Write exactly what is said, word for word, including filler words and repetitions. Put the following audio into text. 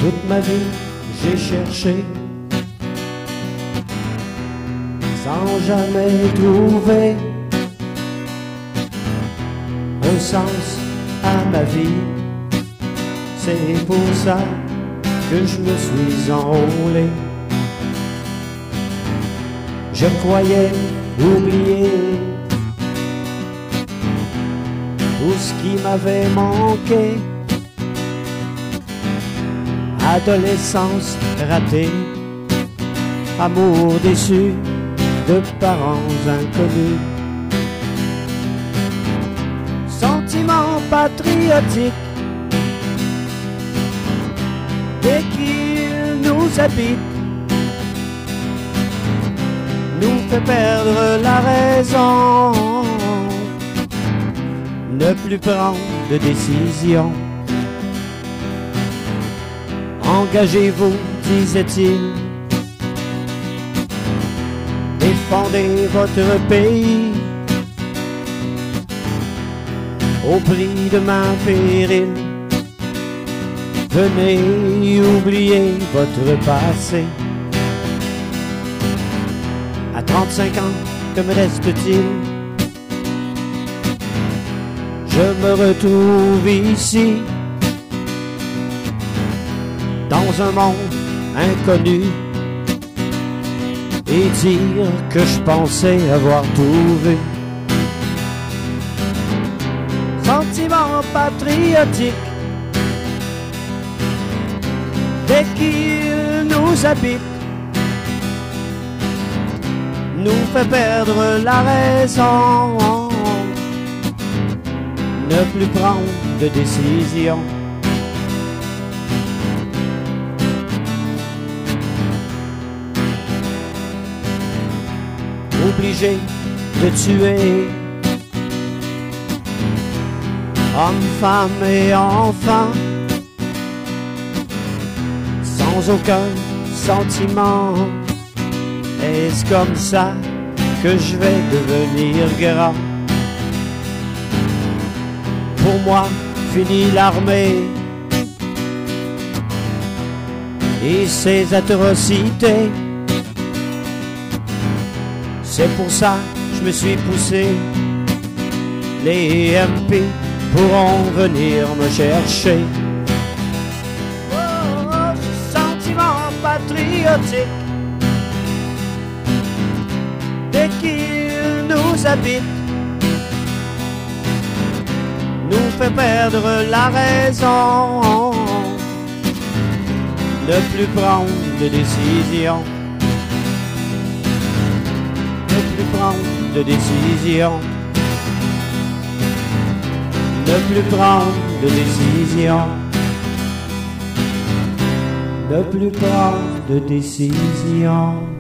Toute ma vie, j'ai cherché sans jamais trouver un sens à ma vie. C'est pour ça que je me suis enrôlé. Je croyais oublier tout ce qui m'avait manqué. Adolescence ratée, amour déçu de parents inconnus, sentiments patriotiques dès qu'il nous habite, nous fait perdre la raison, ne plus prendre de décision. Engagez-vous, disait-il, défendez votre pays au prix de main péril. Venez oublier votre passé. À trente-cinq ans, que me reste-t-il? Je me retrouve ici, dans un monde inconnu, et dire que je pensais avoir tout vu. Sentiment patriotique dès qu'il nous habite, nous fait perdre la raison, ne plus prendre de décision. Obligé de tuer hommes, femmes et enfants, sans aucun sentiment. Est-ce comme ça que je vais devenir grand? Pour moi, fini l'armée et ses atrocités. C'est pour ça que je me suis poussé. Les M P pourront venir me chercher. Oh, oh, ce sentiment patriotique dès qu'il nous habite, nous fait perdre la raison, ne plus prendre de décision. Ne plus prendre de décision, ne plus prendre de décision, ne plus prendre de décision.